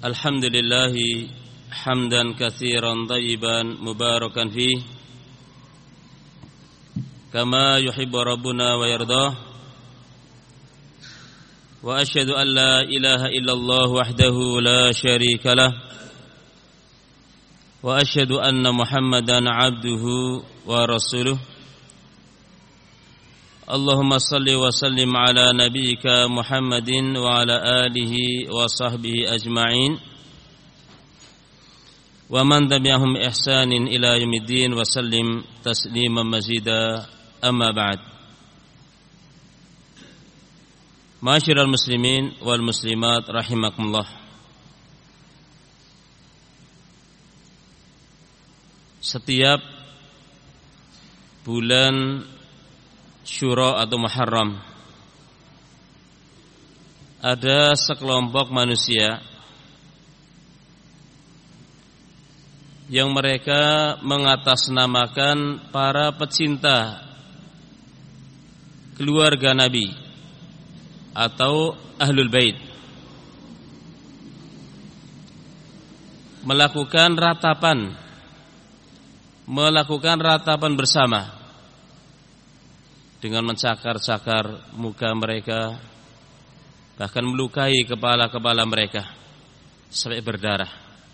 Alhamdulillahi hamdan katsiran thayyiban mubarakan fih kama yuhibbu rabbuna wa yardah. Wa asyhadu an la ilaha illallah wahdahu la syarika lah wa asyhadu anna Muhammadan abduhu wa rasuluh. Allahumma salli wa sallim ala nabiyyika Muhammadin wa ala alihi wa sahbihi ajma'in wa man tabi'ahum ihsanin ila yaumiddin wa sallim tasliman mazida, amma ba'd. Ma'asyiral muslimin wal muslimat rahimakumullah. Setiap bulan Syura atau Muharram ada sekelompok manusia yang mereka mengatasnamakan para pecinta keluarga Nabi atau Ahlul Bait, melakukan ratapan bersama dengan mencakar-cakar muka mereka, bahkan melukai kepala-kepala mereka sampai berdarah.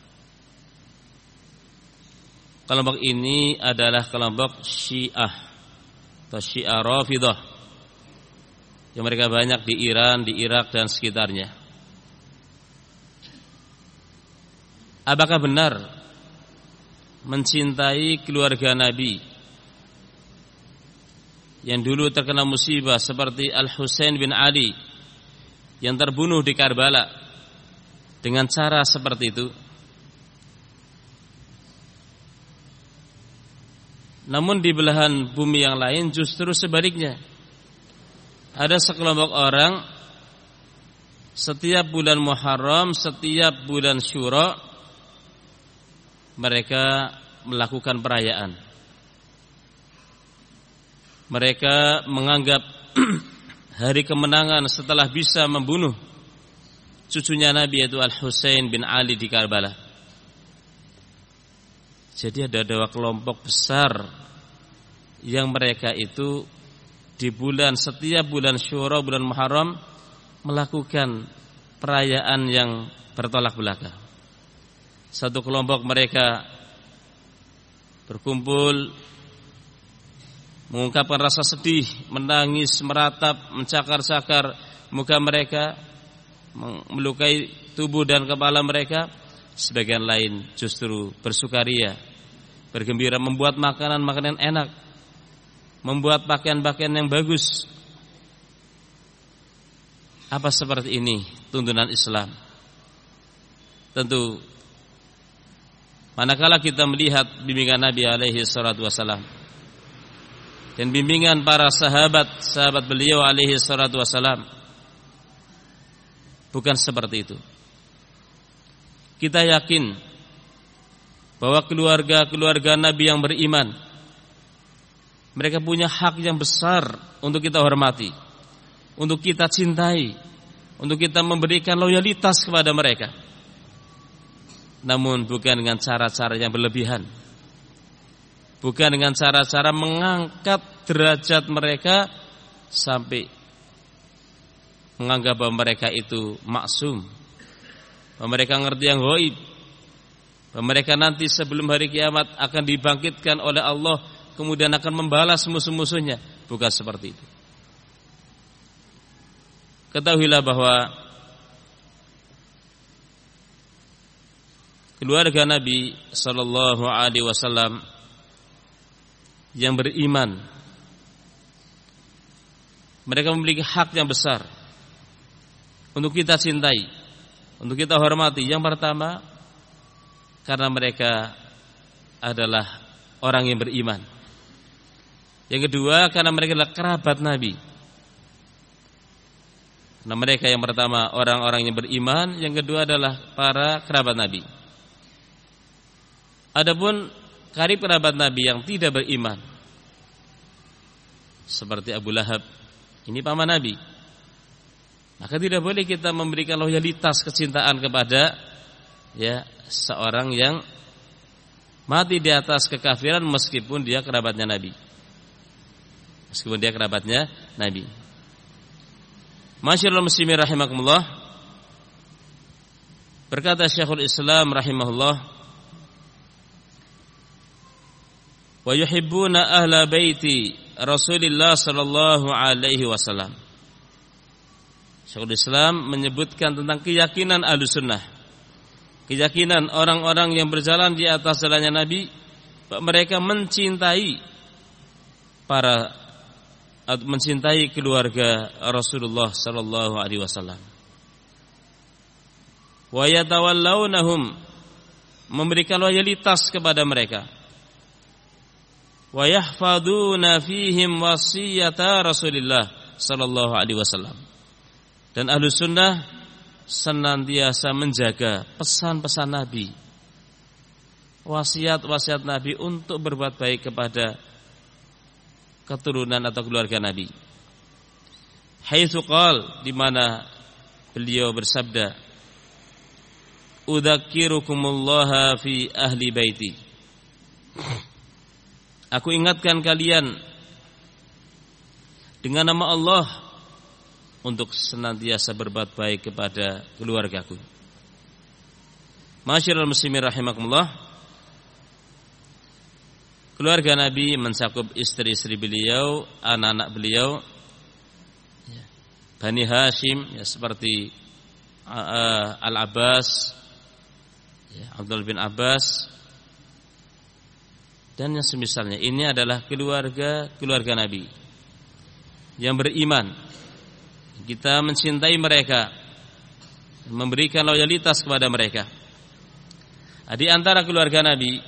Kelompok ini adalah kelompok Syiah atau Syiah Rafidhah yang mereka banyak di Iran, di Irak dan sekitarnya. Apakah benar mencintai keluarga Nabi yang dulu terkena musibah seperti Al-Husain bin Ali yang terbunuh di Karbala dengan cara seperti itu? Namun di belahan bumi yang lain justru sebaliknya. Ada sekelompok orang setiap bulan Muharram, setiap bulan Syura mereka melakukan perayaan. Mereka menganggap hari kemenangan setelah bisa membunuh cucunya Nabi, yaitu Al-Husain bin Ali di Karbala. Jadi ada dua kelompok besar yang mereka itu di setiap bulan Syura, bulan Muharram melakukan perayaan yang bertolak belakang. Satu kelompok mereka berkumpul mengungkapkan rasa sedih, menangis, meratap, mencakar-cakar muka mereka, melukai tubuh dan kepala mereka. Sebagian lain justru bersukaria, bergembira, membuat makanan-makanan enak, membuat pakaian-pakaian yang bagus. Apa seperti ini tuntunan Islam? Tentu manakala kita melihat bimbingan Nabi alaihi salatu wasalam dan bimbingan para sahabat beliau alaihi salatu wasalam, bukan seperti itu. Kita yakin bahwa keluarga Nabi yang beriman, mereka punya hak yang besar untuk kita hormati, untuk kita cintai, untuk kita memberikan loyalitas kepada mereka. Namun bukan dengan cara-cara yang berlebihan, bukan dengan cara-cara mengangkat derajat mereka sampai menganggap bahwa mereka itu maksum, bahwa mereka ngerti yang ghaib, bahwa mereka nanti sebelum hari kiamat akan dibangkitkan oleh Allah, kemudian akan membalas musuh-musuhnya. Bukan seperti itu. Ketahuilah bahwa keluarga Nabi sallallahu alaihi wasallam yang beriman, mereka memiliki hak yang besar untuk kita cintai, untuk kita hormati. Yang pertama, karena mereka adalah orang yang beriman. Yang kedua, karena mereka adalah kerabat Nabi. Nah, mereka yang pertama orang-orang yang beriman, yang kedua adalah para kerabat Nabi. Adapun karib kerabat Nabi yang tidak beriman, seperti Abu Lahab, ini paman Nabi, maka tidak boleh kita memberikan loyalitas kecintaan kepada ya seorang yang mati di atas kekafiran meskipun dia kerabatnya Nabi. Meskipun dia kerabatnya Nabi. Masyaallah muslimin rahimakumullah. Berkata Syekhul Islam rahimahullah, wa yuhibbuna ahla baiti Rasulillah sallallahu alaihi wasallam. Syekhul Islam menyebutkan tentang keyakinan Ahlussunnah. Keyakinan orang-orang yang berjalan di atas jalannya Nabi, mereka mencintai mencintai keluarga Rasulullah sallallahu alaihi wasallam. Wa yatawallawnahum, memberikan loyalitas kepada mereka. Wa yahfaduna fihim wasiyata Rasulillah sallallahu alaihi wasallam. Dan Ahlussunnah senantiasa menjaga pesan-pesan Nabi, wasiat-wasiat Nabi untuk berbuat baik kepada keturunan atau keluarga Nabi. Haitsu qala, di mana beliau bersabda, "Udzakirukumullah fi ahli baiti." Aku ingatkan kalian dengan nama Allah untuk senantiasa berbuat baik kepada keluargaku. Masyaallah muslimin rahimakumullah. Keluarga Nabi mencakup istri-istri beliau, anak-anak beliau, Bani Hashim, ya, seperti Al-Abbas, ya, Abdul bin Abbas, dan yang semisalnya. Ini adalah keluarga Nabi yang beriman. Kita mencintai mereka, memberikan loyalitas kepada mereka. Di antara keluarga Nabi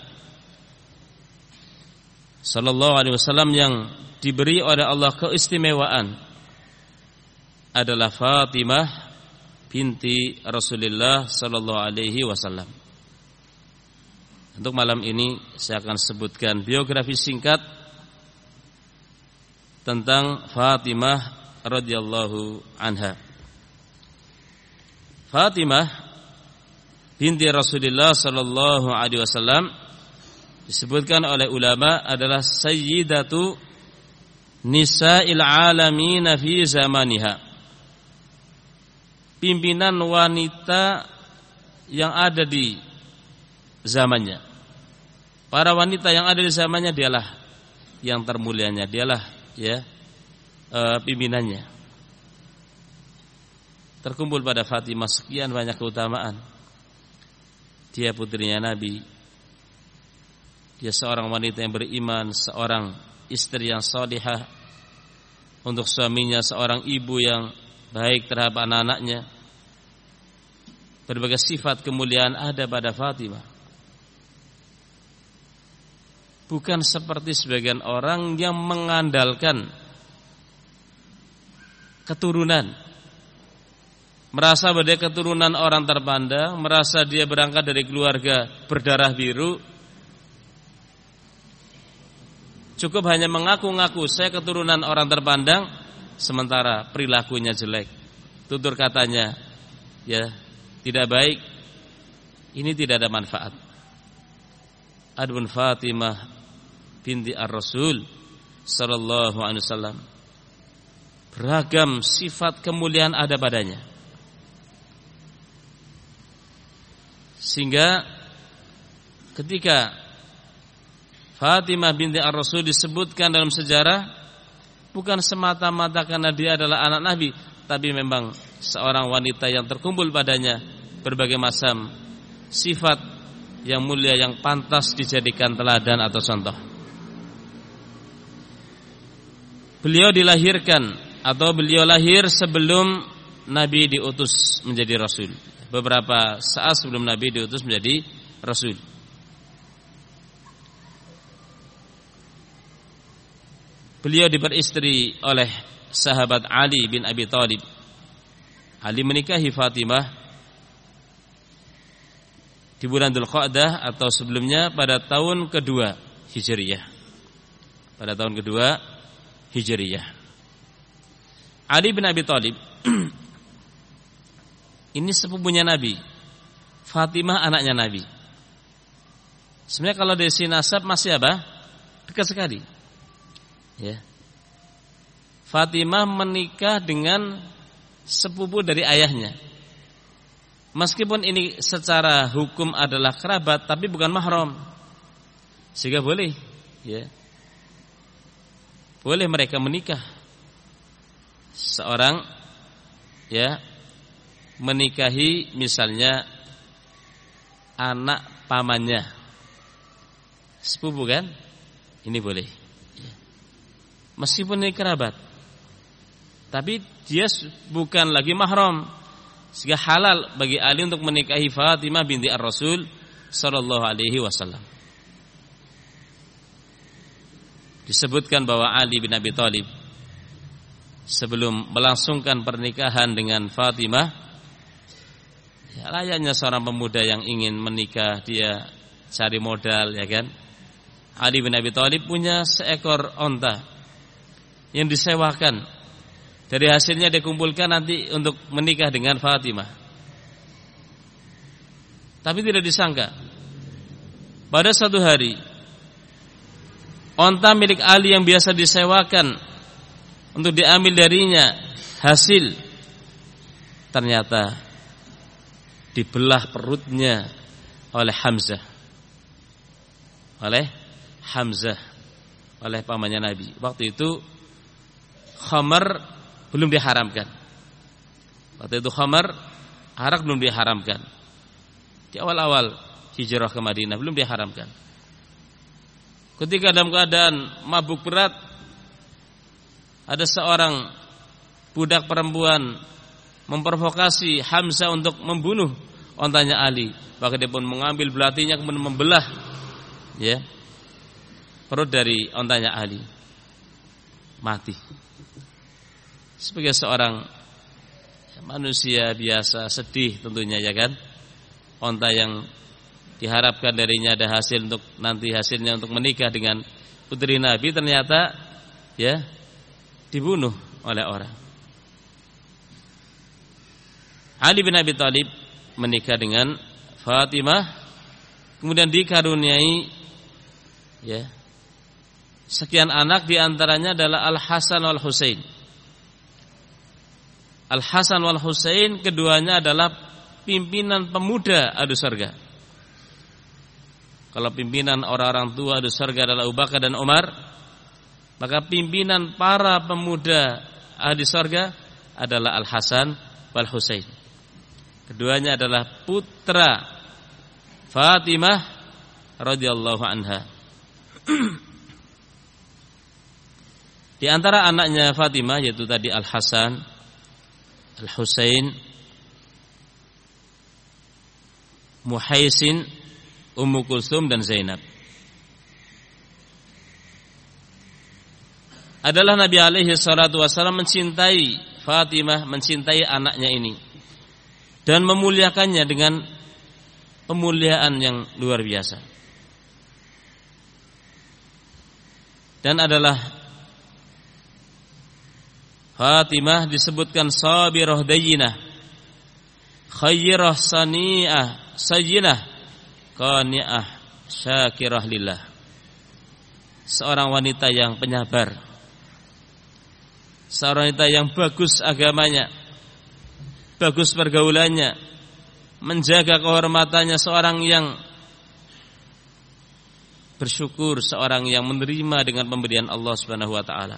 sallallahu alaihi wasallam yang diberi oleh Allah keistimewaan adalah Fatimah binti Rasulullah sallallahu alaihi wasallam. Untuk malam ini saya akan sebutkan biografi singkat tentang Fatimah radhiyallahu anha. Fatimah binti Rasulullah sallallahu alaihi wasallam disebutkan oleh ulama adalah sayyidatu nisa'il alamin fi zamaniha. Pimpinan wanita yang ada di zamannya. Para wanita yang ada di zamannya dialah yang termulianya, dialah pimpinannya. Terkumpul pada Fatimah sekian banyak keutamaan. Dia putrinya Nabi, dia seorang wanita yang beriman, seorang istri yang salihah untuk suaminya, seorang ibu yang baik terhadap anak-anaknya. Berbagai sifat kemuliaan ada pada Fatimah. Bukan seperti sebagian orang yang mengandalkan keturunan, merasa bahwa dia keturunan orang terpandang, merasa dia berangkat dari keluarga berdarah biru, cukup hanya mengaku-ngaku saya keturunan orang terpandang, sementara perilakunya jelek, tutur katanya tidak baik. Ini tidak ada manfaat. Adapun Fatimah binti Ar-Rasul sallallahu alaihi wasallam, beragam sifat kemuliaan ada padanya, sehingga ketika Fatimah binti Ar-Rasul disebutkan dalam sejarah, bukan semata-mata karena dia adalah anak Nabi, tapi memang seorang wanita yang terkumpul padanya berbagai macam sifat yang mulia yang pantas dijadikan teladan atau contoh. Beliau dilahirkan atau beliau lahir sebelum Nabi diutus menjadi Rasul. Beberapa saat sebelum Nabi diutus menjadi Rasul. Beliau diperistri oleh sahabat Ali bin Abi Thalib. Ali menikahi Fatimah di bulan Dzulqa'dah atau sebelumnya pada tahun kedua Hijriyah. Pada tahun kedua Hijriyah. Ali bin Abi Thalib ini sepupunya Nabi Fatimah anaknya Nabi. Sebenarnya kalau dari sisi nasab masih apa? Dekat sekali. Ya. Fatimah menikah dengan sepupu dari ayahnya. Meskipun ini secara hukum adalah kerabat, tapi bukan mahram. Sehingga boleh, ya. Boleh mereka menikah. Seorang ya menikahi misalnya anak pamannya, sepupu kan? Ini boleh. Meskipun ini kerabat, tapi dia bukan lagi mahram, sehingga halal bagi Ali untuk menikahi Fatimah binti Ar-Rasul sallallahu alaihi wasallam. Disebutkan bahwa Ali bin Abi Thalib sebelum melangsungkan pernikahan dengan Fatimah, ya layaknya seorang pemuda yang ingin menikah, dia cari modal, ya kan? Ali bin Abi Thalib punya seekor onta yang disewakan. Dari hasilnya dikumpulkan nanti untuk menikah dengan Fatimah. Tapi tidak disangka, pada suatu hari onta milik Ali yang biasa disewakan untuk diambil darinya hasil, ternyata dibelah perutnya oleh Hamzah. Oleh pamannya Nabi. Waktu itu khamar belum diharamkan. Arak belum diharamkan. Di awal-awal hijrah ke Madinah belum diharamkan. Ketika dalam keadaan mabuk berat, ada seorang budak perempuan memprovokasi Hamzah untuk membunuh ontanya Ali. Maka dia pun mengambil belatinya kemudian membelah, ya, perut dari ontanya Ali. Mati. Sebagai seorang manusia biasa, sedih tentunya, ya kan? Onta yang diharapkan darinya ada hasil untuk nanti hasilnya untuk menikah dengan putri Nabi, ternyata ya dibunuh oleh orang. Ali bin Abi Thalib menikah dengan Fatimah, kemudian dikaruniai ya sekian anak, diantaranya adalah Al-Hasan wal Husain. Al-Hasan wal Husain keduanya adalah pimpinan pemuda ahlu surga. Kalau pimpinan orang-orang tua ahlu surga adalah Abu Bakar dan Umar, maka pimpinan para pemuda ahli surga adalah Al-Hasan wal Husain. Keduanya adalah putra Fatimah radhiyallahu anha. Di antara anaknya Fatimah yaitu tadi Al-Hasan, Al-Husain, Muhaisin, Ummu Kulsum dan Zainab. Adalah Nabi alaihi salatu wasallam mencintai Fatimah, mencintai anaknya ini dan memuliakannya dengan pemuliaan yang luar biasa. Dan adalah Fatimah disebutkan sabirah dayyinah, khayrah sani'ah sayyinah, qani'ah syakirah lillah. Seorang wanita yang penyabar, seorang wanita yang bagus agamanya, bagus pergaulannya, menjaga kehormatannya, seorang yang bersyukur, seorang yang menerima dengan pemberian Allah Subhanahu wa taala.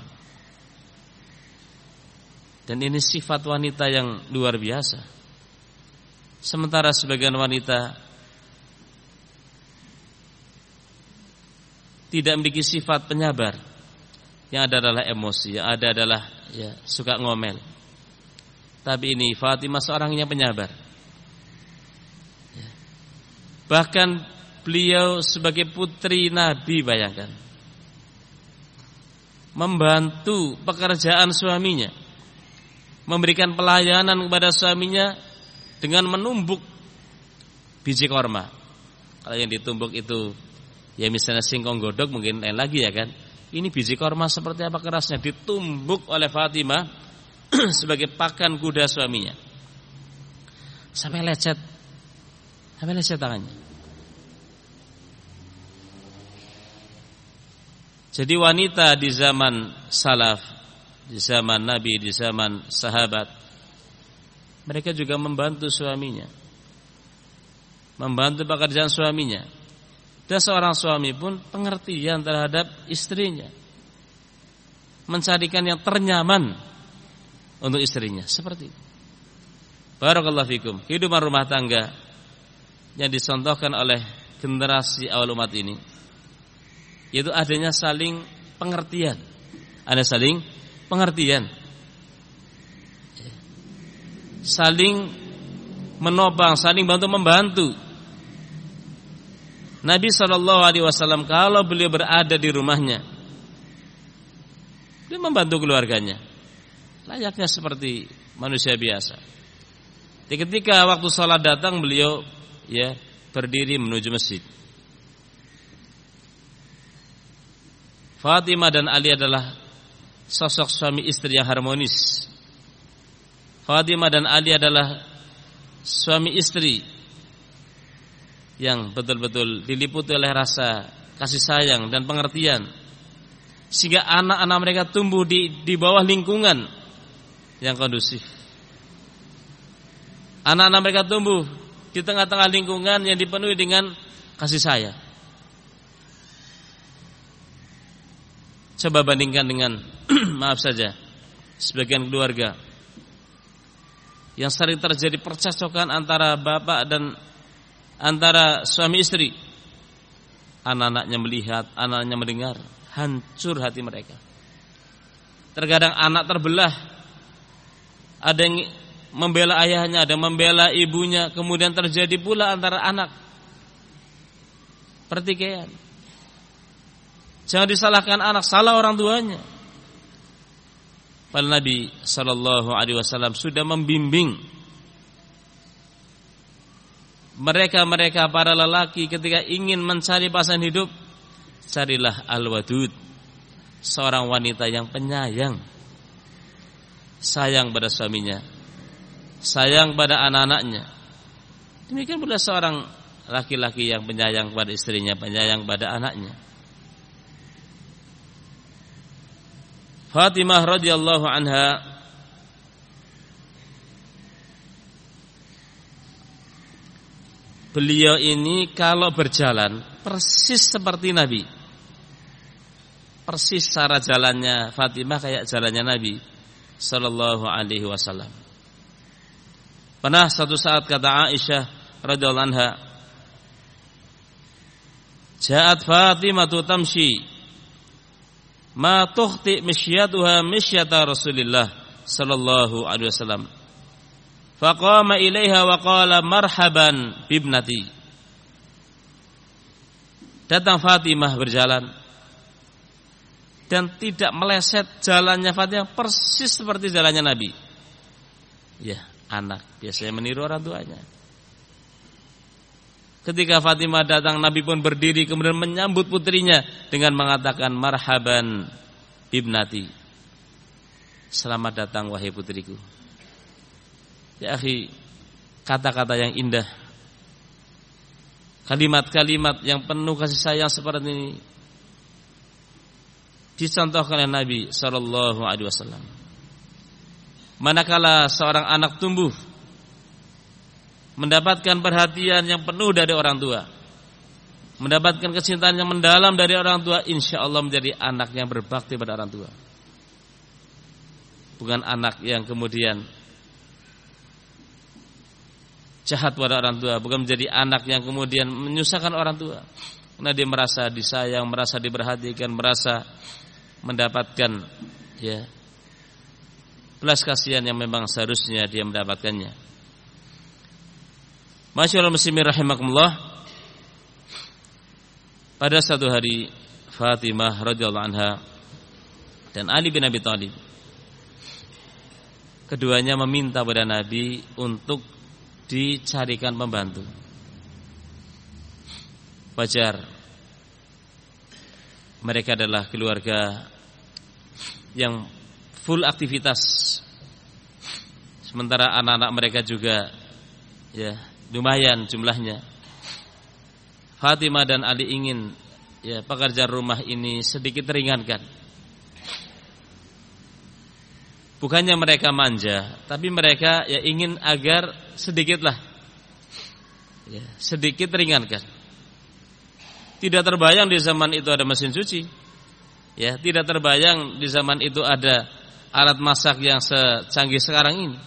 Dan ini sifat wanita yang luar biasa. Sementara sebagian wanita tidak memiliki sifat penyabar. Yang ada adalah emosi, yang ada adalah ya suka ngomel. Tapi ini Fatimah seorang yang penyabar. Bahkan beliau sebagai putri Nabi, bayangkan, membantu pekerjaan suaminya, memberikan pelayanan kepada suaminya dengan menumbuk biji korma. Kalau yang ditumbuk itu ya misalnya singkong godok mungkin lain lagi, ya kan. Ini biji korma seperti apa kerasnya, ditumbuk oleh Fatimah sebagai pakan kuda suaminya, sampai lecet. Apa leset tangannya? Jadi wanita di zaman salaf, di zaman Nabi, di zaman sahabat, mereka juga membantu suaminya, membantu pekerjaan suaminya. Dan seorang suami pun pengertian terhadap istrinya, mencarikan yang ternyaman untuk istrinya. Seperti itu. Barakallahu fikum. Kehidupan rumah tangga yang dicontohkan oleh generasi awal umat ini, yaitu adanya saling pengertian. Ada saling pengertian, saling menopang, saling bantu membantu. Nabi SAW kalau beliau berada di rumahnya, dia membantu keluarganya, layaknya seperti manusia biasa. Ketika waktu sholat datang, beliau berdiri menuju masjid. Fatimah dan Ali adalah sosok suami istri yang harmonis. Fatimah dan Ali adalah suami istri yang betul-betul diliputi oleh rasa kasih sayang dan pengertian, sehingga anak-anak mereka tumbuh di bawah lingkungan yang kondusif. Anak-anak mereka tumbuh di tengah-tengah lingkungan yang dipenuhi dengan kasih sayang. Coba bandingkan dengan maaf saja, sebagian keluarga yang sering terjadi percekcokan antara bapak dan antara suami istri. Anak-anaknya melihat, anak-anaknya mendengar, hancur hati mereka. Terkadang anak terbelah, ada yang membela ayahnya, ada yang membela ibunya, kemudian terjadi pula antara anak pertikaian. Jangan disalahkan anak, salah orang tuanya. Padahal Nabi SAW sudah membimbing mereka para lelaki ketika ingin mencari pasangan hidup, carilah al-wadud, seorang wanita yang penyayang, sayang pada suaminya, sayang pada anak-anaknya. Demikian pula seorang laki-laki yang penyayang pada istrinya, penyayang pada anaknya. Fatimah radhiyallahu anha beliau ini kalau berjalan persis seperti Nabi. Persis cara jalannya Fatimah kayak jalannya Nabi sallallahu alaihi wasallam. Pernah satu saat kata Aisyah radhiyallahu anha, "Ja'at Fatimah tamshi ma tukhti misyatuha misyata Rasulillah sallallahu alaihi wasallam. Faqama ilaiha wa qala marhaban bibnati." Datang Fatimah berjalan dan tidak meleset jalannya Fatimah, persis seperti jalannya Nabi. Ya, anak biasanya meniru orang tuanya. Ketika Fatimah datang, Nabi pun berdiri kemudian menyambut putrinya dengan mengatakan marhaban bibnati. Selamat datang wahai putriku. Ya akhi, kata-kata yang indah, kalimat-kalimat yang penuh kasih sayang seperti ini dicontohkan oleh Nabi sallallahu alaihi wasallam. Manakala seorang anak tumbuh mendapatkan perhatian yang penuh dari orang tua, mendapatkan kecintaan yang mendalam dari orang tua, insya Allah menjadi anak yang berbakti pada orang tua. Bukan anak yang kemudian jahat pada orang tua, bukan menjadi anak yang kemudian menyusahkan orang tua. Karena dia merasa disayang, merasa diperhatikan, merasa mendapatkan belas kasihan yang memang seharusnya dia mendapatkannya. Masyaallah muslimin rahimakumullah. Pada satu hari Fatimah radhiyallahu anha dan Ali bin Abi Thalib, keduanya meminta pada Nabi untuk dicarikan pembantu. Wajar, mereka adalah keluarga yang full aktivitas, sementara anak-anak mereka juga lumayan jumlahnya. Fatimah dan Ali ingin pekerjaan rumah ini sedikit ringankan. Bukannya mereka manja, tapi mereka ingin agar sedikitlah sedikit ringankan. Tidak terbayang di zaman itu ada mesin cuci. Tidak terbayang di zaman itu ada alat masak yang secanggih sekarang ini.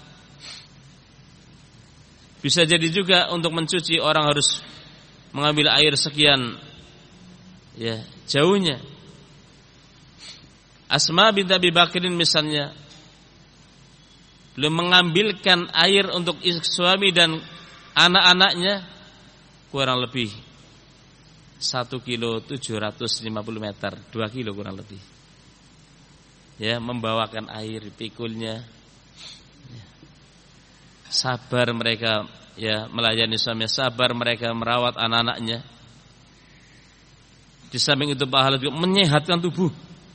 Bisa jadi juga untuk mencuci orang harus mengambil air sekian jauhnya. Asma binti Abi Bakrin misalnya belum mengambilkan air untuk suami dan anak-anaknya kurang lebih 1,750 meter, 2 kilo kurang lebih. Membawakan air pikulnya. Sabar mereka melayani suami, sabar mereka merawat anak-anaknya. Di samping itu pahala juga menyehatkan tubuh.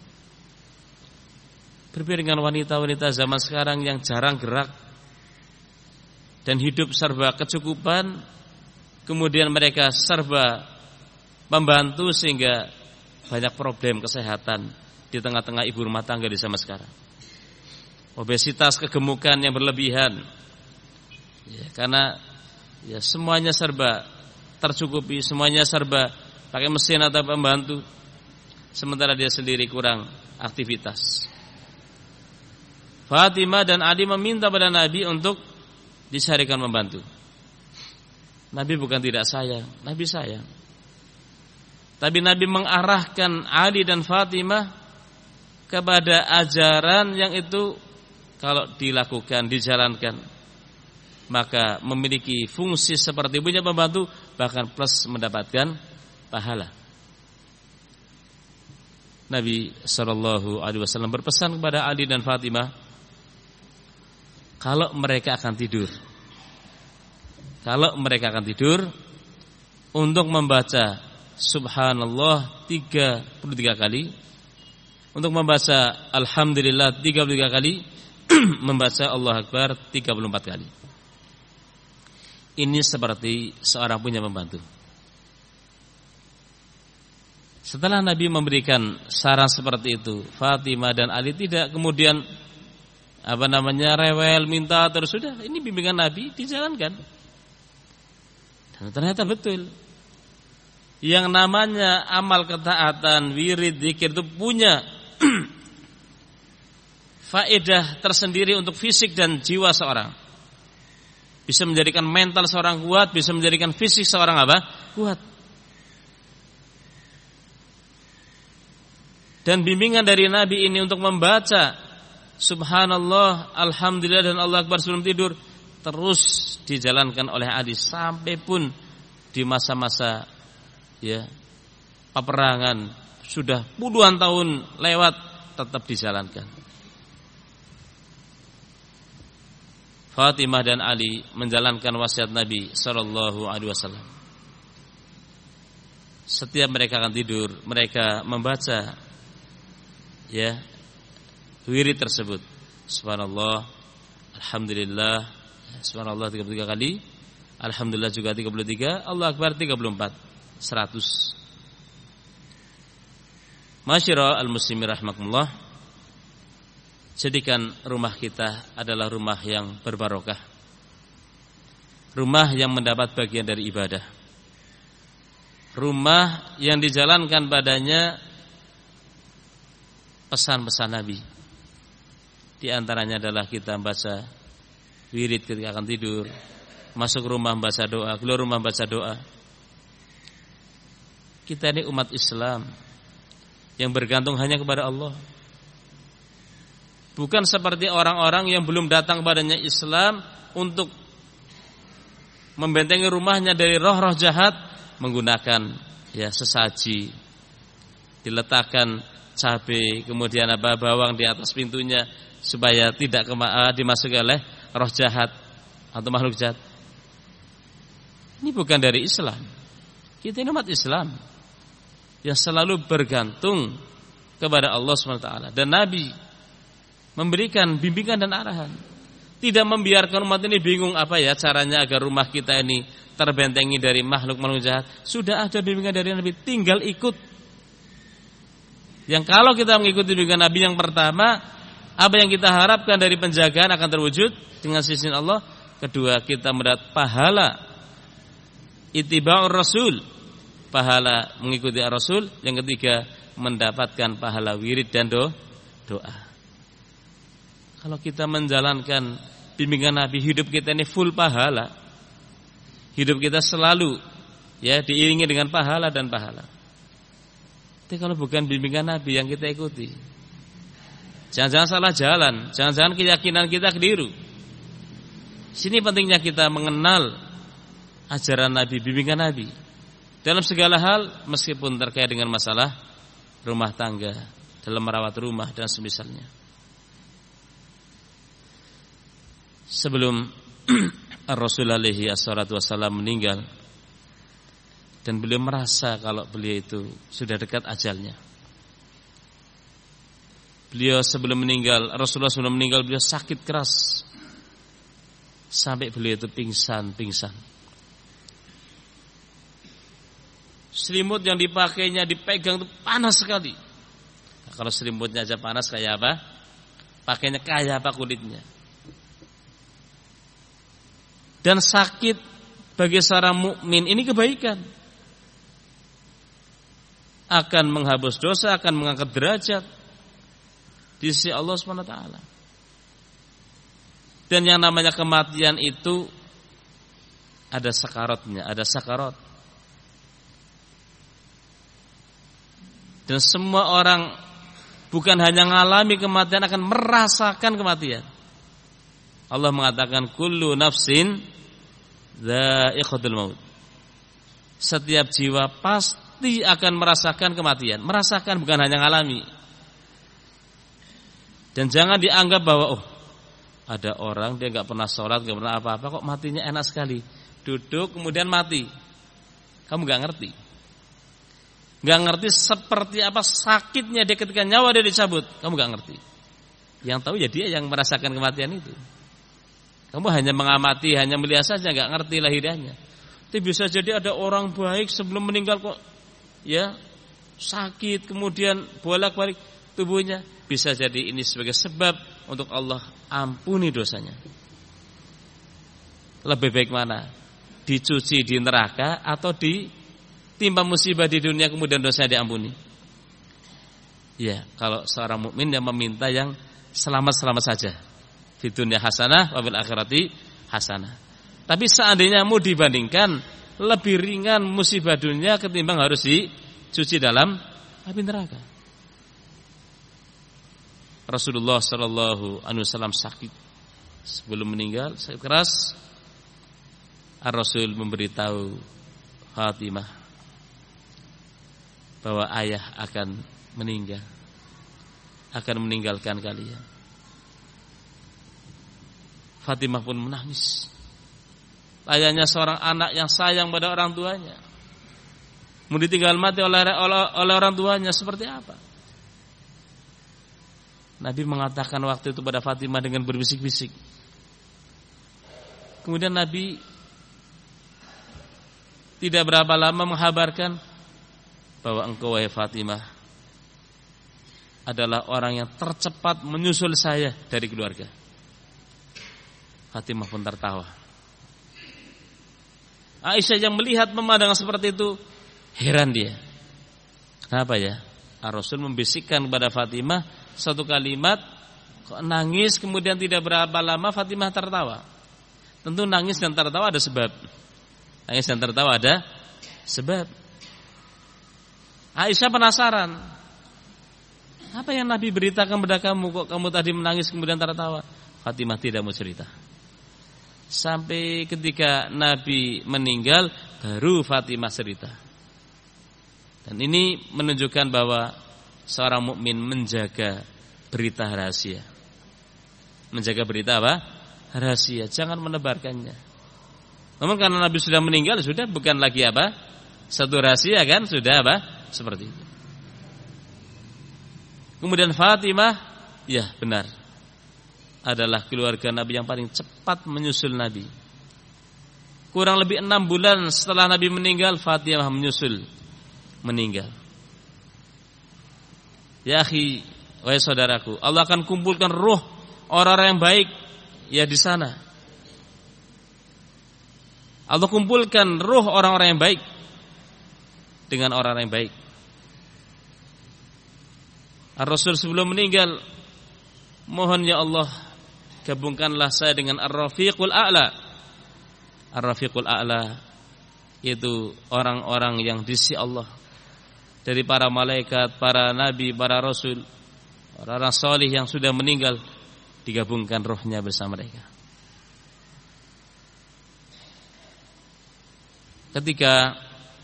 Berbeda dengan wanita-wanita zaman sekarang yang jarang gerak dan hidup serba kecukupan, kemudian mereka serba membantu sehingga banyak problem kesehatan di tengah-tengah ibu rumah tangga di zaman sekarang. Obesitas, kegemukan yang berlebihan, karena semuanya serba tercukupi, semuanya serba pakai mesin atau pembantu, sementara dia sendiri kurang aktivitas. Fatimah dan Ali meminta pada Nabi untuk dicarikan membantu. Nabi bukan tidak sayang, Nabi sayang. Tapi Nabi mengarahkan Ali dan Fatimah kepada ajaran yang itu kalau dilakukan, dijalankan, maka memiliki fungsi seperti punya pembantu, bahkan plus mendapatkan pahala. Nabi SAW berpesan kepada Ali dan Fatimah, kalau mereka akan tidur, untuk membaca Subhanallah 33 kali, untuk membaca Alhamdulillah 33 kali, membaca Allah Akbar 34 kali. Ini seperti seorang punya pembantu. Setelah Nabi memberikan saran seperti itu, Fatimah dan Ali tidak kemudian rewel, minta terus. Sudah, ini bimbingan Nabi dijalankan. Dan ternyata betul. Yang namanya amal ketaatan, wirid, zikir itu punya faedah tersendiri untuk fisik dan jiwa seorang. Bisa menjadikan mental seorang kuat, bisa menjadikan fisik seorang kuat. Dan bimbingan dari Nabi ini untuk membaca Subhanallah, Alhamdulillah dan Allah Akbar sebelum tidur terus dijalankan oleh Ali sampai pun di masa-masa peperangan sudah puluhan tahun lewat tetap dijalankan. Fatimah dan Ali menjalankan wasiat Nabi SAW. Setiap mereka akan tidur, mereka membaca wirid tersebut. Subhanallah, Alhamdulillah, Subhanallah 33 kali, Alhamdulillah juga 33, Allah Akbar 34, 100. Masyarah al-muslimin rahimakumullah, jadikan rumah kita adalah rumah yang berbarokah, rumah yang mendapat bagian dari ibadah, rumah yang dijalankan padanya pesan-pesan Nabi. Di antaranya adalah kita membaca wirid ketika akan tidur, masuk rumah membaca doa, keluar rumah membaca doa. Kita ini umat Islam yang bergantung hanya kepada Allah. Bukan seperti orang-orang yang belum datang padanya Islam untuk membentengi rumahnya dari roh-roh jahat menggunakan sesaji, diletakkan cabai, kemudian bawang di atas pintunya supaya tidak dimasuki oleh roh jahat atau makhluk jahat. Ini bukan dari Islam. Kita ini umat Islam yang selalu bergantung kepada Allah SWT, dan Nabi memberikan bimbingan dan arahan. tidak membiarkan umat ini bingung apa ya caranya agar rumah kita ini terbentengi dari makhluk-makhluk jahat. Sudah ada bimbingan dari Nabi, tinggal ikut. Yang kalau kita mengikuti bimbingan Nabi yang pertama, apa yang kita harapkan dari penjagaan akan terwujud dengan izin Allah. Kedua, kita mendapat pahala ittiba'ur rasul, pahala mengikuti Rasul. Yang ketiga, mendapatkan pahala wirid dan doa. Kalau kita menjalankan bimbingan Nabi, hidup kita ini full pahala. Hidup kita selalu diiringi dengan pahala dan pahala. Tapi kalau bukan bimbingan Nabi yang kita ikuti, jangan-jangan salah jalan, jangan-jangan keyakinan kita keliru. Sini pentingnya kita mengenal ajaran Nabi, bimbingan Nabi dalam segala hal, meskipun terkait dengan masalah rumah tangga, dalam merawat rumah dan semisalnya. Sebelum Rasulullah alaihi assalatu wassalam meninggal, dan beliau merasa kalau beliau itu sudah dekat ajalnya. Beliau sebelum meninggal, Rasulullah sebelum meninggal, beliau sakit keras sampai beliau itu pingsan. Selimut yang dipakainya, dipegang itu panas sekali. Nah, kalau selimutnya aja panas kayak apa? Pakainya kayak apa kulitnya? Dan sakit bagi seorang mukmin ini kebaikan. Akan menghapus dosa, akan mengangkat derajat di sisi Allah Subhanahu wa taala. Dan yang namanya kematian itu ada sakaratnya, ada sakarat. Dan semua orang bukan hanya mengalami kematian, akan merasakan kematian. Allah mengatakan kullu nafsin dha'iqatul maut. Setiap jiwa pasti akan merasakan kematian. Merasakan, bukan hanya mengalami. Dan jangan dianggap bahwa ada orang dia enggak pernah sholat, enggak pernah apa-apa, kok matinya enak sekali. Duduk kemudian mati. Kamu enggak ngerti. Enggak ngerti seperti apa sakitnya dia ketika nyawa dia dicabut. Kamu enggak ngerti. Yang tahu ya dia yang merasakan kematian itu. Kamu hanya mengamati, hanya melihat saja, enggak ngerti lahiriahnya. Tapi bisa jadi ada orang baik sebelum meninggal kok sakit, kemudian bolak-balik tubuhnya. Bisa jadi ini sebagai sebab untuk Allah ampuni dosanya. Lebih baik mana? Dicuci di neraka atau ditimpa musibah di dunia kemudian dosanya diampuni? Ya, kalau seorang mukmin yang meminta yang selamat-selamat saja. Di dunia hasanah wa bil akhirati hasanah. Tapi seandainya mau dibandingkan, lebih ringan musibah dunia ketimbang harus dicuci dalam api neraka. Rasulullah sallallahu alaihi wasallam sakit sebelum meninggal, sakit keras. Ar-Rasul memberitahu Fatimah bahwa ayah akan meninggal, akan meninggalkan kalian. Fatimah pun menangis. Ayahnya seorang anak yang sayang pada orang tuanya, mau ditinggal mati oleh orang tuanya, seperti apa? Nabi mengatakan waktu itu pada Fatimah dengan berbisik-bisik. Kemudian Nabi tidak berapa lama menghabarkan bahwa engkau wahai Fatimah adalah orang yang tercepat menyusul saya dari keluarga. Fatimah pun tertawa. Aisyah yang melihat pemandangan seperti itu heran dia. Kenapa ya? Rasul membisikkan kepada Fatimah satu kalimat, kok nangis kemudian tidak berapa lama Fatimah tertawa. Tentu nangis dan tertawa ada sebab. Nangis dan tertawa ada sebab. Aisyah penasaran. Apa yang Nabi beritakan kepada kamu, kok kamu tadi menangis kemudian tertawa? Fatimah tidak mau cerita. Sampai ketika Nabi meninggal baru Fatimah cerita. Dan ini menunjukkan bahwa seorang mukmin menjaga berita rahasia. Menjaga berita apa? Rahasia, jangan menebarkannya. Namun karena Nabi sudah meninggal, sudah bukan lagi apa? Satu rahasia kan, sudah apa? Seperti itu. Kemudian Fatimah, ya benar. adalah keluarga Nabi yang paling cepat menyusul Nabi. Kurang lebih 6 bulan setelah Nabi meninggal, Fatimah menyusul meninggal. Ya akhi, wahai saudaraku, Allah akan kumpulkan ruh orang-orang yang baik ya di sana. Allah kumpulkan ruh orang-orang yang baik dengan orang-orang yang baik. Ar-Rasul sebelum meninggal, mohon ya Allah, gabungkanlah saya dengan Ar-Rafiqul A'la. Ar-Rafiqul A'la itu orang-orang yang di sisi Allah, dari para malaikat, para nabi, para rasul, orang-orang salih yang sudah meninggal, digabungkan rohnya bersama mereka. Ketika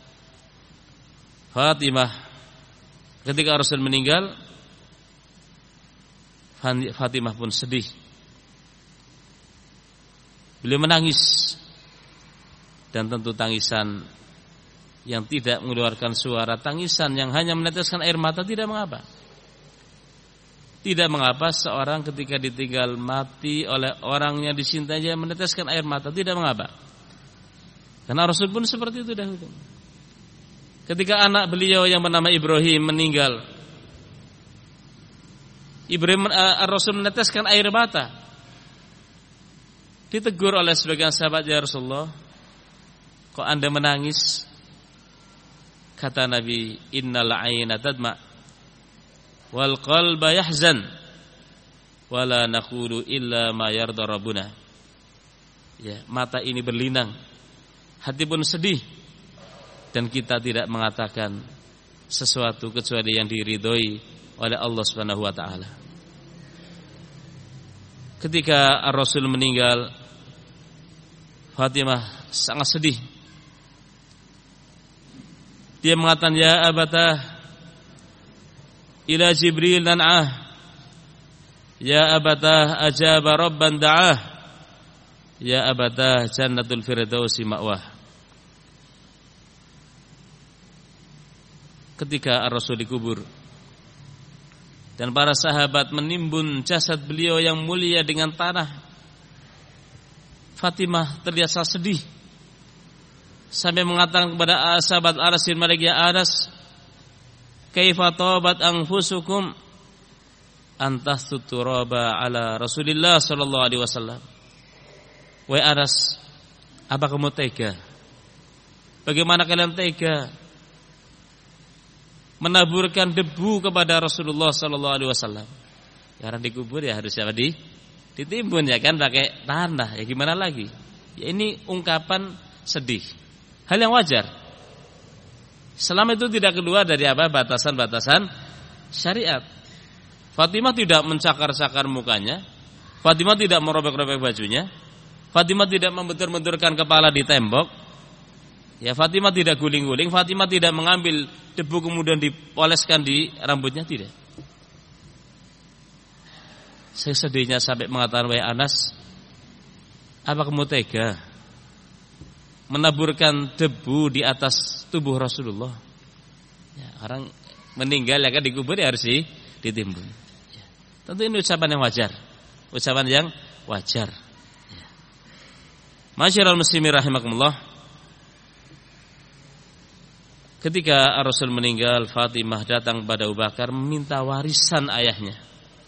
Rasul meninggal, Fatimah pun sedih. Beliau menangis, dan tentu tangisan yang tidak mengeluarkan suara, tangisan yang hanya meneteskan air mata, tidak mengapa. Tidak mengapa seorang ketika ditinggal mati oleh orang yang dicintainya meneteskan air mata, tidak mengapa. Karena Rasul pun seperti itu dahulu. Ketika anak beliau yang bernama Ibrahim meninggal, Rasul meneteskan air mata. Ditegur oleh sebagian sahabat, ya Rasulullah, kok Anda menangis? Kata Nabi, innal aina tadma wal qalba yahzan wala naqulu illa ma yarda rabbuna. Ya, mata ini berlinang, hati pun sedih, dan kita tidak mengatakan sesuatu kecuali yang diridhoi oleh Allah Subhanahu wa taala. Ketika Rasul meninggal, Fatimah sangat sedih. Dia mengatakan, ya abatah ila Jibril nan'ah, ya abatah ajaba rabban da'ah, ya abatah jannatul firdausi ma'wah. Ketika Rasul dikubur dan para sahabat menimbun jasad beliau yang mulia dengan tanah, Fatimah terlihat sangat sedih, sampai mengatakan kepada sahabat Anas bin Malik, ya Anas, kaifa tabat anfusukum antas tuturaba ala Rasulillah sallallahu alaihi wasallam. Wahai Anas, apa kamu tega? Bagaimana kalian tega menaburkan debu kepada Rasulullah sallallahu alaihi wasallam? Karena dikubur ya harus apa, ditimbun ya kan, pakai tanah, ya gimana lagi? Ya ini ungkapan sedih, hal yang wajar. Selama itu tidak keluar dari apa, batasan-batasan syariat. Fatimah tidak mencakar-cakar mukanya, Fatimah tidak merobek-robek bajunya, Fatimah tidak membentur-benturkan kepala di tembok, ya Fatimah tidak guling-guling, Fatimah tidak mengambil debu kemudian dipoleskan di rambutnya, tidak. Saya sedihnya sampai mengatakan, wahai Anas, apa kamu tega menaburkan debu di atas tubuh Rasulullah? Ya, orang meninggal ya kan, dikubur ya harus ditimbun. Ya, tentu ini ucapan yang wajar, ucapan yang wajar. Ya. Masyiral muslimin rahimakumullah. Ketika Rasul meninggal, Fatimah datang kepada Abu Bakar meminta warisan ayahnya.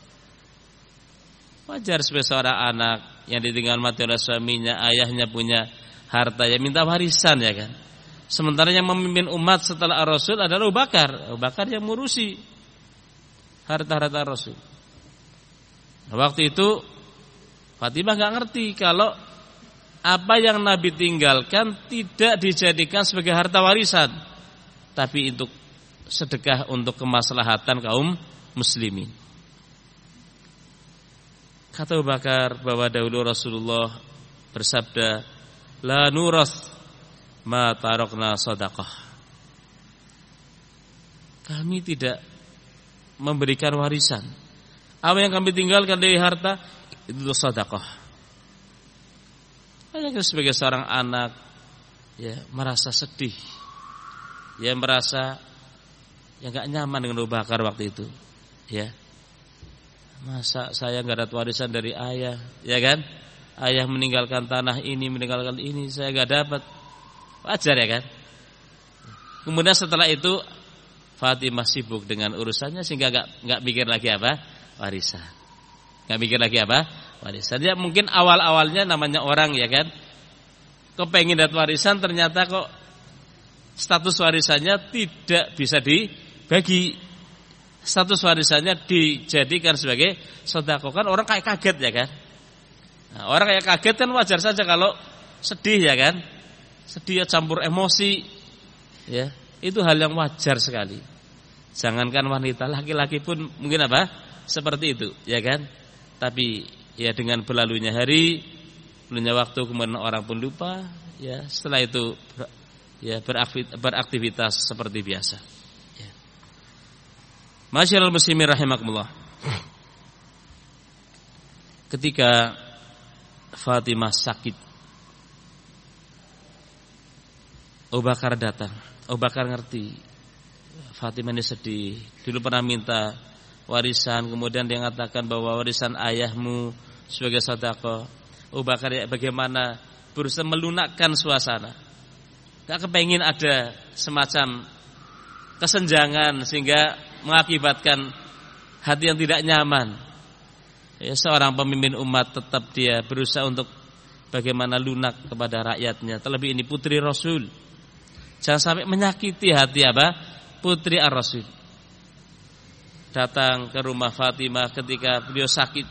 Wajar sebagai seorang anak yang ditinggal mati oleh suaminya, ayahnya punya harta, ya minta warisan ya kan. Sementara yang memimpin umat setelah Rasul adalah Abu Bakar. Abu Bakar yang mengurusi harta-harta Rasul. Nah, waktu itu Fatimah gak ngerti kalau apa yang Nabi tinggalkan tidak dijadikan sebagai harta warisan, tapi untuk sedekah, untuk kemaslahatan kaum muslimin. Kata Abu Bakar bahwa dahulu Rasulullah bersabda, la nurath ma tarakna sadaqah. Kami tidak memberikan warisan. Apa yang kami tinggalkan dari harta itu sedekah. Hanya sebagai seorang anak ya merasa sedih, ya merasa ya enggak nyaman dengan Abu Bakar waktu itu, ya. Masa saya enggak dapat warisan dari ayah, ya kan? Ayah meninggalkan tanah ini, meninggalkan ini, saya enggak dapat. Wajar ya kan? Kemudian setelah itu Fatimah sibuk dengan urusannya sehingga enggak mikir lagi apa? Warisan. Enggak mikir lagi apa? Warisan. Ya mungkin awal-awalnya namanya orang ya kan, kepengen dapat warisan, ternyata kok status warisannya tidak bisa dibagi. Status warisannya dijadikan sebagai sedekah. Kan orang kayak kaget ya kan. Nah, orang kayak kaget kan wajar saja kalau sedih ya kan. Sedih ya, campur emosi ya. Itu hal yang wajar sekali. Jangankan wanita, laki-laki pun mungkin apa? Seperti itu ya kan. Tapi ya dengan berlalunya hari, berlalunya waktu, kemudian orang pun lupa ya. Setelah itu ya beraktivitas seperti biasa. Masyaallah muslimin rahimakumullah. Ketika Fatimah sakit, Abu Bakar datang. Abu Bakar ngerti Fatimah ini sedih. Dulu pernah minta warisan, kemudian dia mengatakan bahwa warisan ayahmu sebagai sedekah. Abu Bakar ya bagaimana berusaha melunakkan suasana. Gak kepengin ada semacam kesenjangan sehingga mengakibatkan hati yang tidak nyaman. Ya, seorang pemimpin umat tetap dia berusaha untuk bagaimana lunak kepada rakyatnya. Terlebih ini putri Rasul. Jangan sampai menyakiti hati apa? Putri Ar-Rasul. Datang ke rumah Fatimah ketika beliau sakit.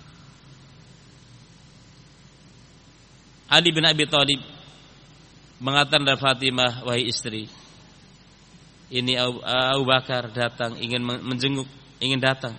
Ali bin Abi Thalib mengatakan kepada Fatimah, wahai istri, ini Abu Bakar datang ingin menjenguk, ingin datang.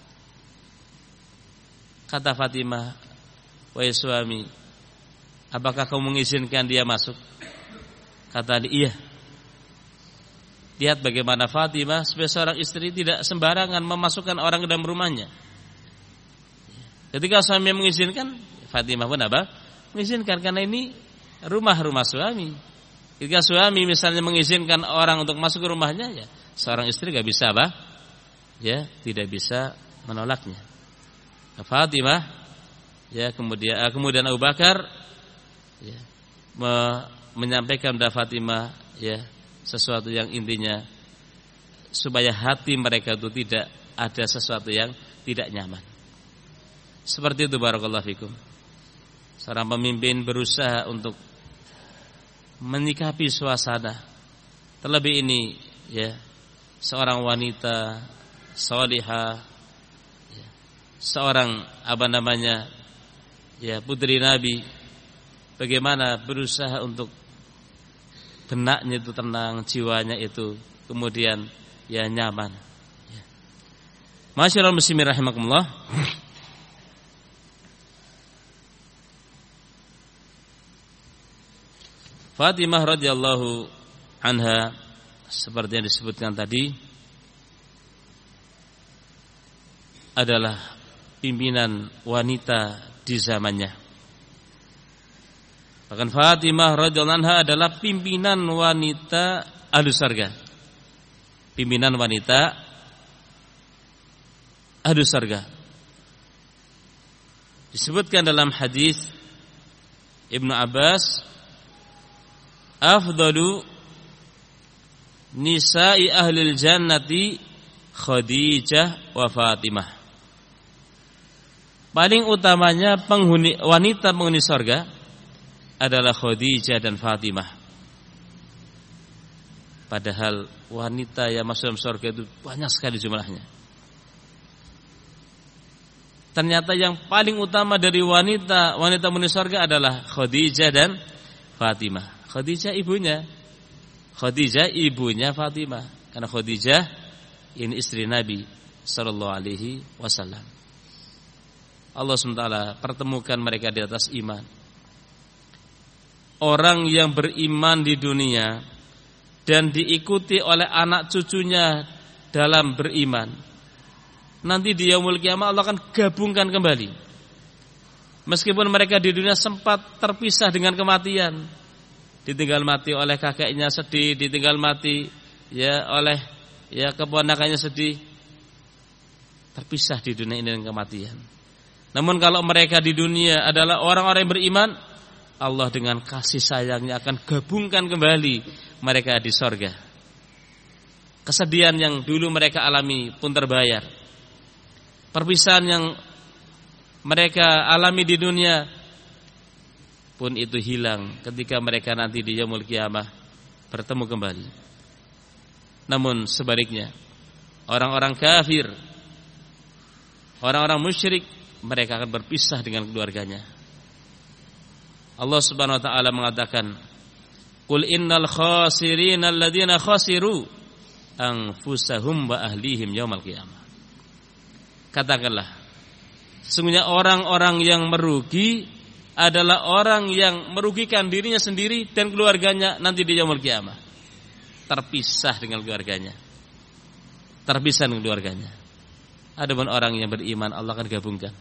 Kata Fatimah, wahai suami, apakah kamu mengizinkan dia masuk? Kata Ali, iya. Lihat bagaimana Fatimah sebagai seorang istri tidak sembarangan memasukkan orang ke dalam rumahnya. Ketika suami mengizinkan, Fatimah pun apa? Mengizinkan, karena ini rumah suami. Ketika suami misalnya mengizinkan orang untuk masuk ke rumahnya, ya seorang istri gak bisa apa? Ya, tidak bisa menolaknya. Fatimah, ya kemudian Abu Bakar, ya, menyampaikan kepada Fatimah, ya sesuatu yang intinya supaya hati mereka itu tidak ada sesuatu yang tidak nyaman. Seperti itu barakallahu fikum. Seorang pemimpin berusaha untuk menyikapi suasana. Terlebih ini ya seorang wanita salihah, ya, seorang ya putri Nabi, bagaimana berusaha untuk benaknya itu tenang, jiwanya itu kemudian ya nyaman. Ya. Masyaallah muslimin rahimakumullah. Fatimah radhiyallahu anha seperti yang disebutkan tadi adalah pimpinan wanita di zamannya. Bahkan Fatimah radhiyallahu anha adalah pimpinan wanita Ahlus Surga. Pimpinan wanita Ahlus Surga. Disebutkan dalam hadis Ibnu Abbas, afdalu nisa'i ahlil jannati Khadijah wa Fatimah. Paling utamanya wanita penghuni surga adalah Khadijah dan Fatimah. Padahal wanita yang masuk dalam surga itu banyak sekali jumlahnya. Ternyata yang paling utama dari wanita penghuni surga adalah Khadijah dan Fatimah. Khadijah ibunya Fatimah, karena Khadijah ini istri Nabi sallallahu alaihi wasallam. Allah SWT pertemukan mereka di atas iman. Orang yang beriman di dunia dan diikuti oleh anak cucunya dalam beriman, nanti di yaumul kiamah Allah akan gabungkan kembali. Meskipun mereka di dunia sempat terpisah dengan kematian, ditinggal mati oleh kakeknya sedih, ditinggal mati ya oleh ya keponakannya sedih. terpisah di dunia ini dengan kematian. Namun kalau mereka di dunia adalah orang-orang yang beriman, Allah dengan kasih sayangnya akan gabungkan kembali mereka di sorga. Kesedihan yang dulu mereka alami pun terbayar. Perpisahan yang mereka alami di dunia pun itu hilang ketika mereka nanti di yaumul qiyamah bertemu kembali. Namun sebaliknya, orang-orang kafir, orang-orang musyrik, mereka akan berpisah dengan keluarganya. Allah Subhanahu wa taala mengatakan, "Qul innal khasirina alladziina khasiru anfusahum wa ahlihim yaumal qiyamah." Katakanlah, sesungguhnya orang-orang yang merugi adalah orang yang merugikan dirinya sendiri dan keluarganya nanti di yaumul qiyamah. Terpisah dengan keluarganya. Terpisah dengan keluarganya. Adapun orang yang beriman, Allah akan gabungkan.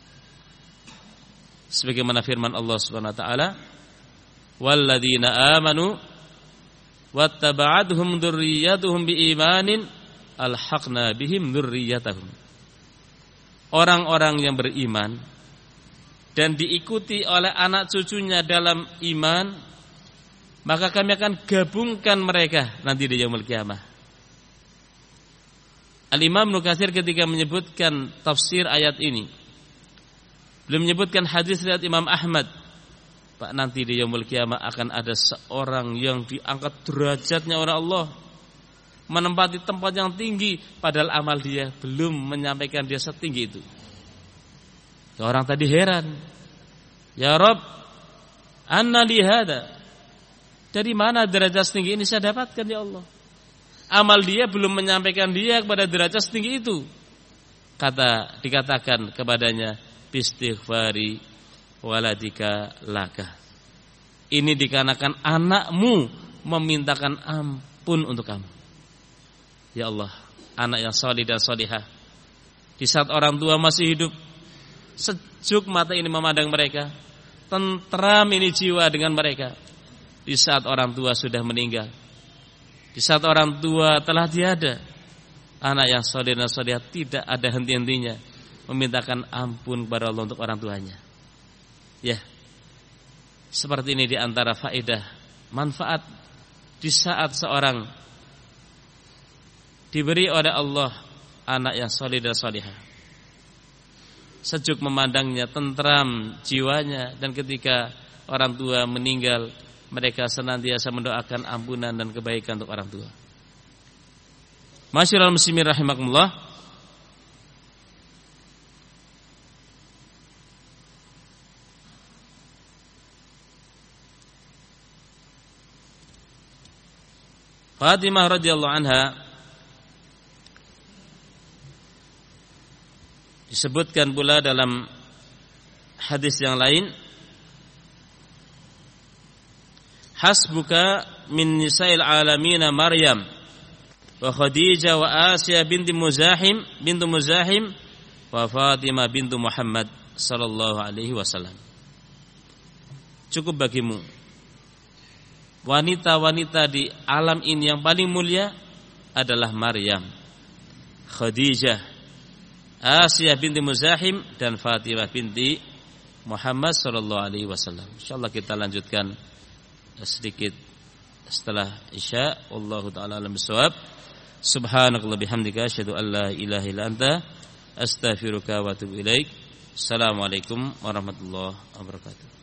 Sebagaimana firman Allah Subhanahu wa taala, "Walladzina amanu wattaba'athum dzurriyyatuhum biimanin alhaqna bihim dzurriyyatahum." Orang-orang yang beriman dan diikuti oleh anak cucunya dalam iman, maka kami akan gabungkan mereka nanti di yaumul qiyamah. Al-Imam Ibnu Katsir ketika menyebutkan tafsir ayat ini, beliau menyebutkan hadis riwayat Imam Ahmad, Pak, nanti di yaumul qiyamah akan ada seorang yang diangkat derajatnya oleh Allah, menempati tempat yang tinggi, padahal amal dia belum menyampaikan dia setinggi itu. Orang tadi heran, "Ya Rabb, anna li hada?" Dari mana derajat setinggi ini saya dapatkan ya Allah? Amal dia belum menyampaikan dia kepada derajat setinggi itu. Dikatakan kepadanya, "Bistighfari waladika laka." Ini dikarenakan anakmu memintakan ampun untuk kamu. Ya Allah, anak yang salih dan salihah. Di saat orang tua masih hidup, sejuk mata ini memandang mereka, tentram ini jiwa dengan mereka. Di saat orang tua sudah meninggal, di saat orang tua telah tiada, anak yang saleh dan salihah tidak ada henti-hentinya memintakan ampun kepada Allah untuk orang tuanya. Ya, seperti ini di antara faedah manfaat di saat seorang diberi oleh Allah anak yang saleh dan salihah. Sejuk memandangnya, tentram jiwanya, dan ketika orang tua meninggal, mereka senantiasa mendoakan ampunan dan kebaikan untuk orang tua. Masyiral muslimin rahimakumullah. Fatimah radhiyallahu anha disebutkan pula dalam hadis yang lain, "Hasbuka min nisa'il alamin Maryam wa Khadijah wa Asiyah bintu Muzahim wa Fatimah bintu Muhammad sallallahu alaihi wasallam." Cukup bagimu wanita-wanita di alam ini yang paling mulia adalah Maryam, Khadijah, Asiyah binti Muzahim, dan Fatimah binti Muhammad sallallahu alaihi wasallam. Insyaallah kita lanjutkan sedikit setelah Isya. Wallahu taala alam bisawab. Subhanakallah bihamdika asyhadu an la ilaha illa anta astaghfiruka wa atubu ilaik. Assalamualaikum warahmatullahi wabarakatuh.